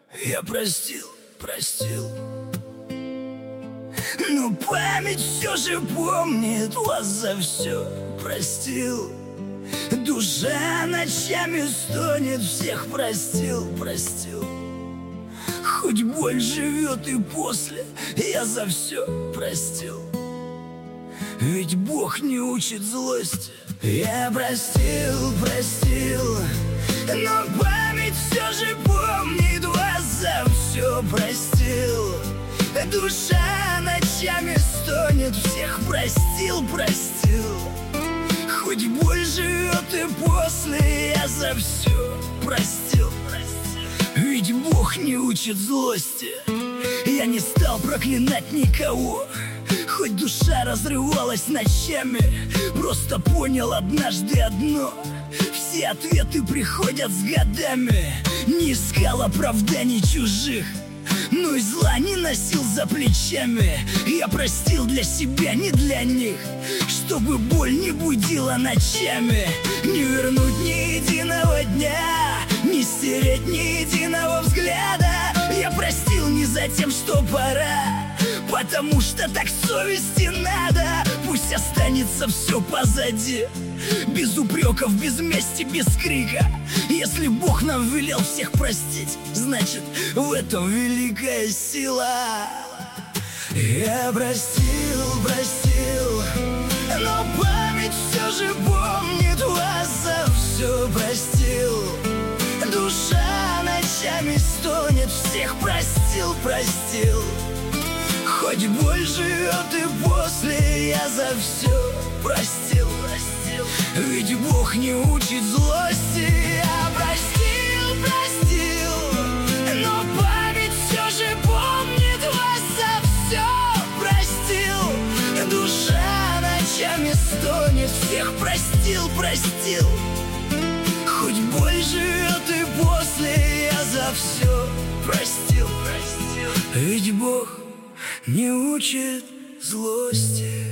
Я простил, простил, но память все же помнит вас за все. Простил, душа ночами стонет, всех простил, простил. Хоть боль живет и после, я за все простил. Ведь Бог не учит злости. Я простил, простил, но память все же помнит вас за все. Простил, душа ночами стонет, всех простил, простил. Хоть боль живет и после, я за все простил. Ведь Бог не учит злости. Я не стал проклинать никого, хоть душа разрывалась ночами. Просто понял однажды одно: все ответы приходят с годами. Не искал оправданий чужих, но и зла не носил за плечами. Я простил для себя, не для них, чтобы боль не будила ночами. Не вернуть ни единого дня, не стереть ни единого взгляда. Я простил не за тем, что пора, потому что так совести надо. Пусть останется все позади, без упреков, без мести, без крика. Если Бог нам велел всех простить, значит, в этом великая сила. Я простил, простил, но память все же помнит вас за все. Простил, душа ночами стонет, всех простил, простил. Хоть боль живет и после, я за все простил, простил. Ведь Бог не учит злости. Я простил, простил, но память все же помнит вас за все. Простил, душа ночами стонет, всех простил, простил. Хоть боль живет и после, я за все простил, простил. Ведь Бог не учит злости.